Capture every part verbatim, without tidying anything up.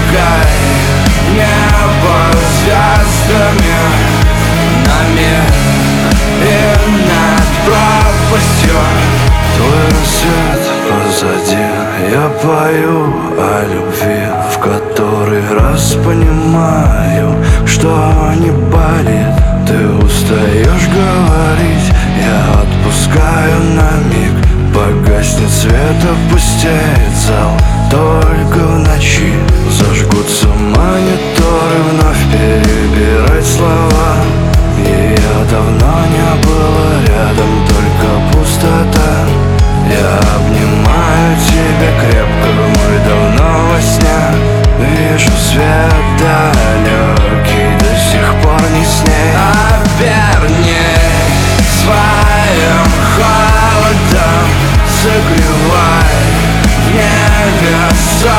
Зажигай небо звездами нами и над пропастью. Твой рассвет позади, я пою о любви, в который раз понимаю, что не болит. Ты устаешь говорить, я отпускаю на миг. Погаснет свет, опустеет зал, только в ночи зажгутся мониторы, вновь перебирать слова. Ее давно не было рядом, только пустота. Я обнимаю тебя крепко, мы давно во сне. Вижу свет далекий, до сих пор не с ней. Оберни своим холодом, согревай в невесомости.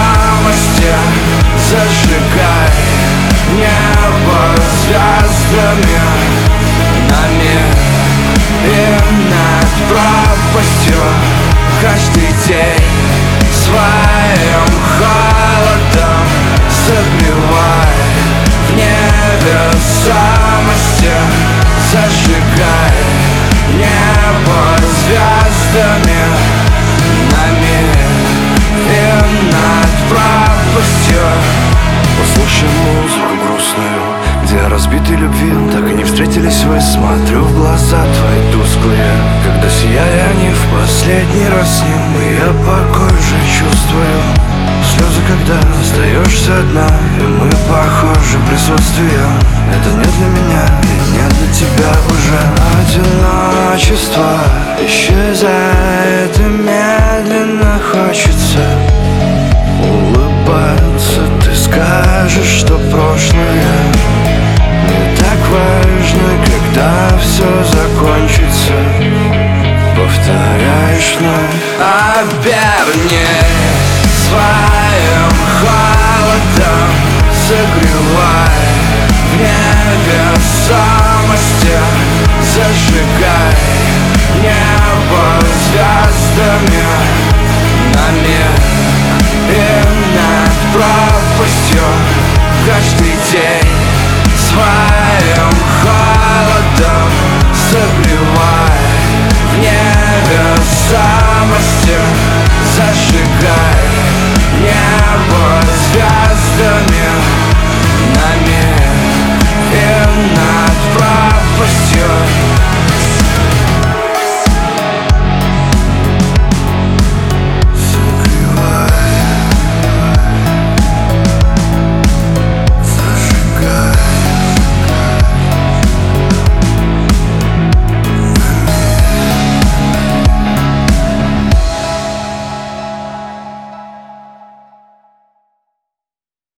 Зажигай небо звездами нами и над пропастью. Каждый день своим холодом согревай в невесомости. Зажигай небо звездами нами и над пропастью. Послушай музыку грустную, где разбитой любви так и не встретились вы. Смотрю в глаза твои тусклые, когда сияя они в последний раз с ним. И я покой же чувствую, слезы, когда остаешься одна. И мы похожи присутствием, это не для меня и не для тебя уже. Одиночество исчезает и медленно хочется улыбаться. Ты скажешь, что прошлое не так важно, когда все закончится. Повторяешь вновь. Оберни своим холодом, согревай в невесомости. Зажигай небо звездами